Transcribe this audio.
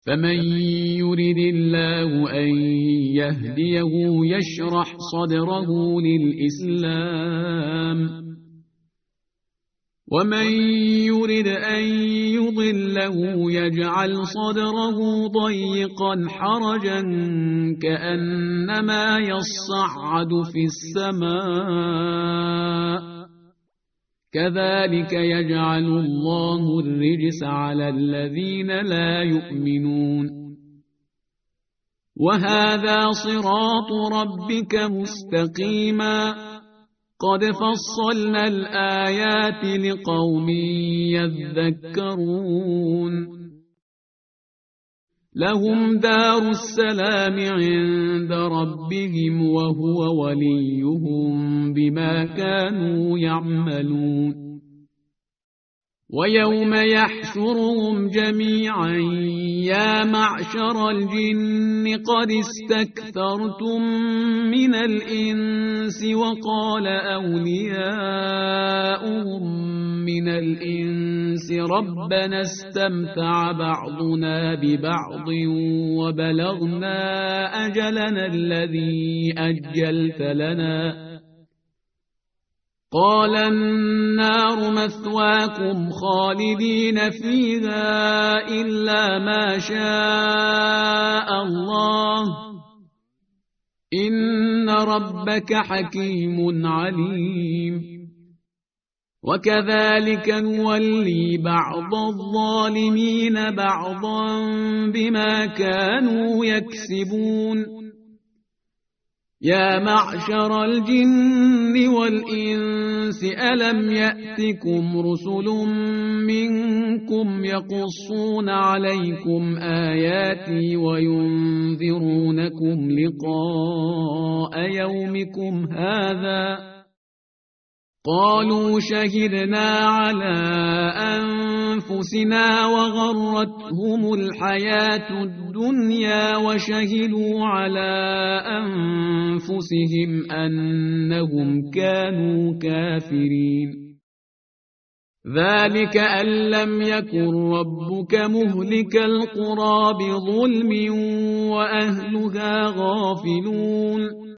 فمن يرد الله أن يهديه يشرح صدره للإسلام ومن يرد أن يضله يجعل صدره ضيقا حرجا كأنما يصعد في السماء كذلك يجعل الله الرجس على الذين لا يؤمنون وهذا صراط ربك مستقيما قد فصلنا الآيات لقوم يذكرون لهم دار السلام عند ربهم وهو وليهم بما كانوا يعملون ويوم يحشرهم جميعا يا معشر الجن قد استكثرتم من الإنس وقال أولياؤهم من الإنس ربنا استمتع بعضنا ببعض وبلغنا أجلنا الذي أجلت لنا قال النار مثواكم خالدين فيها إلا ما شاء الله إن ربك حكيم عليم وكذلك نولي بعض الظالمين بعضا بما كانوا يكسبون يا معشر الجن والإنس ألم يأتكم رسل منكم يقصون عليكم آياتي وينذرونكم لقاء يومكم هذا قالوا شهدنا على أنفسنا وغرتهم الحياة الدنيا وشهدوا على أنفسهم أنهم كانوا كافرين ذلك أن لم يكن ربك مهلك القرى بظلم وأهلها غافلون